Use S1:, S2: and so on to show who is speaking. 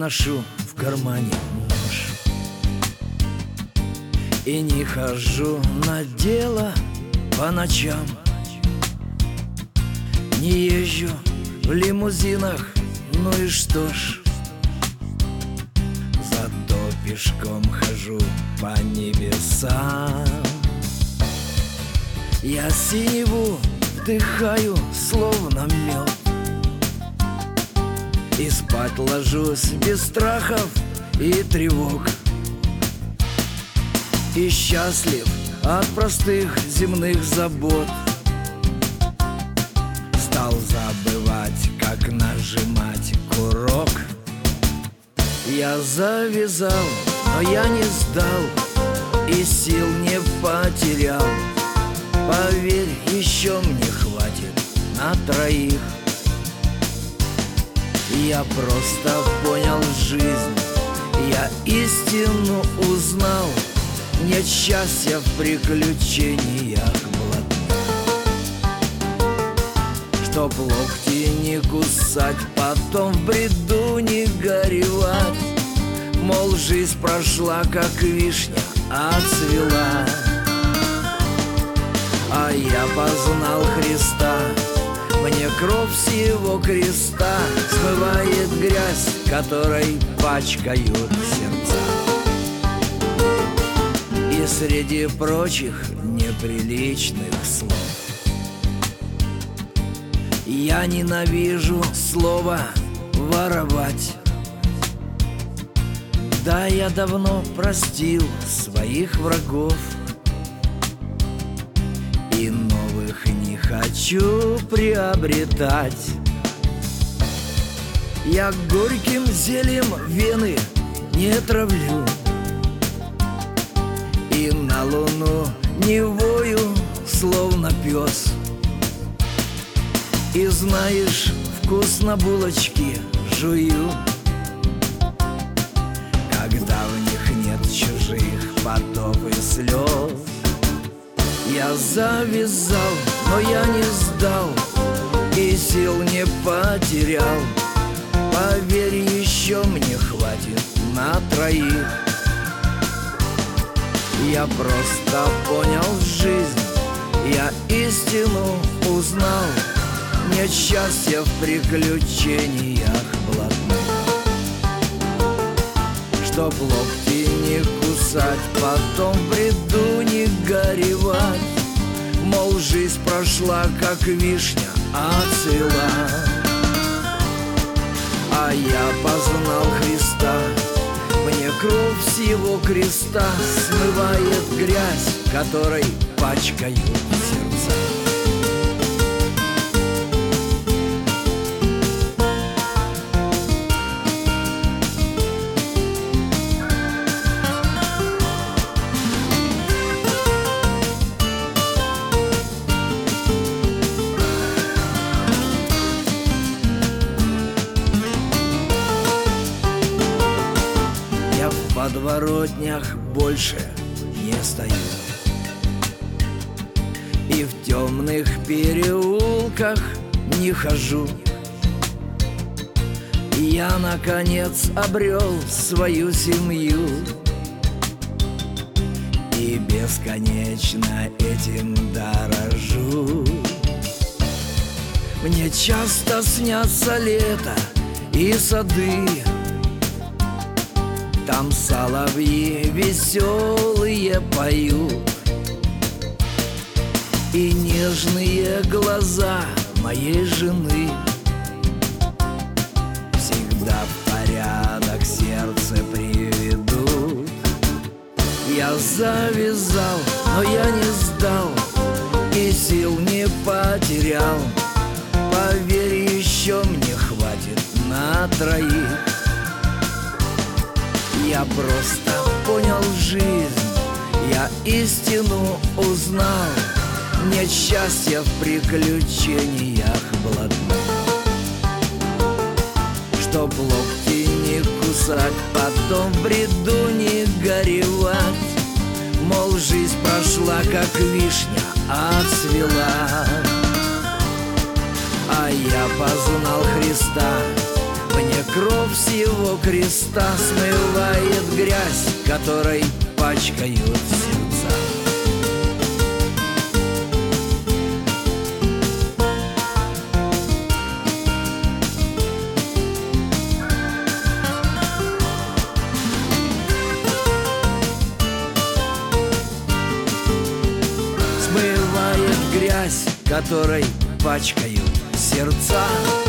S1: ношу в кармане нож и не хожу на дело по ночам. Не езжу в лимузинах, ну и что ж, зато пешком хожу по небесам. Я синеву вдыхаю, словно мед, и спать ложусь без страхов и тревог, и счастлив от простых земных забот. Стал забывать, как нажимать курок. Я завязал, но я не сдал и сил не потерял. Поверь, еще мне хватит на троих. Я просто понял жизнь, я истину узнал. Нет счастья в приключениях блатных. Чтоб локти не кусать, потом в бреду не горевать. Мол, жизнь прошла, как вишня отцвела. А я познал Христа, мне кровь сего креста смывает грязь, которой пачкают сердца. И среди прочих неприличных слов я ненавижу слово «воровать». Да, я давно простил своих врагов и новых не хочу приобретать. Я горьким зельем вены не травлю и на луну не вою, словно пес. И знаешь, вкусно булочки жую, когда в них нет чужих потов и слез. Я завязал, но я не сдал и сил не потерял. Поверь, еще мне хватит на троих. Я просто понял жизнь, я истину узнал. Нет счастья в приключениях блатных. Чтоб локти не кусать, потом в бреду не горевать. Мол, жизнь прошла, как вишня отцвела. А я познал Христа, мне кровь сего креста смывает грязь, которой пачкают сердца. В подворотнях больше не стою и в темных переулках не хожу. Я, наконец, обрел свою семью и бесконечно этим дорожу. Мне часто снятся лето и сады, там соловьи веселые поют, и нежные глаза моей жены всегда в порядок сердце приведут. Я завязал, но я не сдал и сил не потерял. Поверь, еще мне хватит на троих. Я просто понял жизнь, я истину узнал. Нет счастья в приключениях блатных. Чтоб локти не кусать, потом в бреду не горевать. Мол, жизнь прошла, как вишня отцвела. А я познал Христа, Мне кровь сего креста смывает грязь, которой пачкают сердца. Смывает грязь, которой пачкают сердца.